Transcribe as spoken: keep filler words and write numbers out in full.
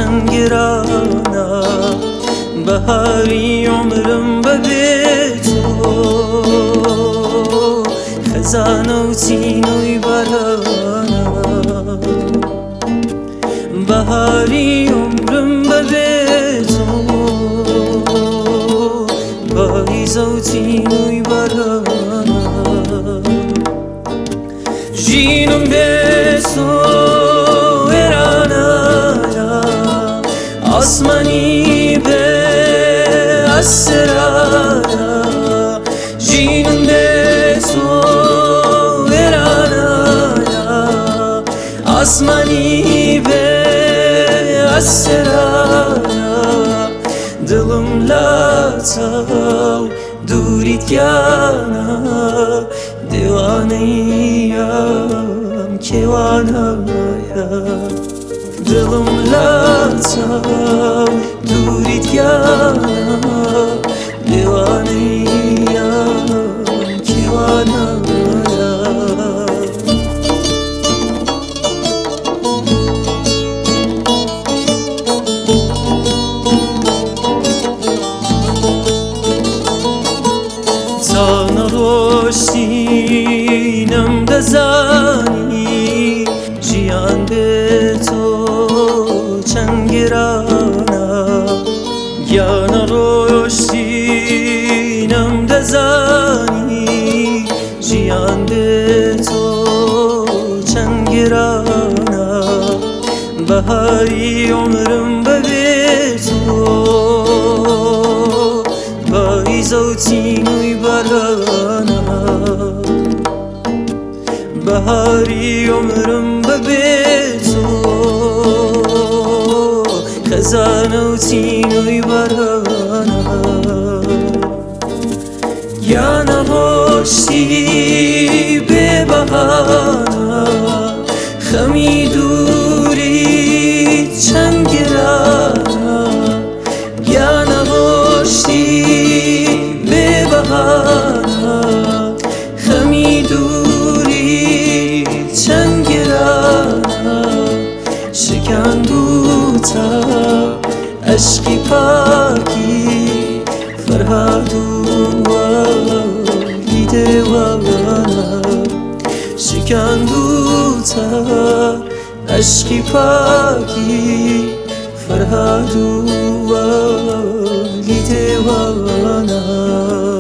چند گرانه بهاری عمرم به تو خزانه و تینوی برانه بهاری عمرم به تو بایزه و تینوی برانه جینم به تو آسمانی به اسرارا جینم به تو ورانایا آسمانی به اسرارا دلم لاتاو دوریت گانا دیوانیم کیوانایا دلم لاتاو دوریت گانا دیوانیم کیوانایا تا نرشتینم دزانی جیان به تو چند گرانه یا نرشتینم دزانی جیان به تو چند گرانه بهاری عمرم به تو بایزه و تینوی برانه بهاری عمرم به تو خزانه و تینوی برانه یا نهاشتی به بهانه خمی دوری چند گرانه یا نهاشتی به بهانه خمی دوری چند گرانه شکن بوتا عشقی پاکی فرهاد و دیوانه شکن بوتا عشقی پاکی فرهاد و دیوانه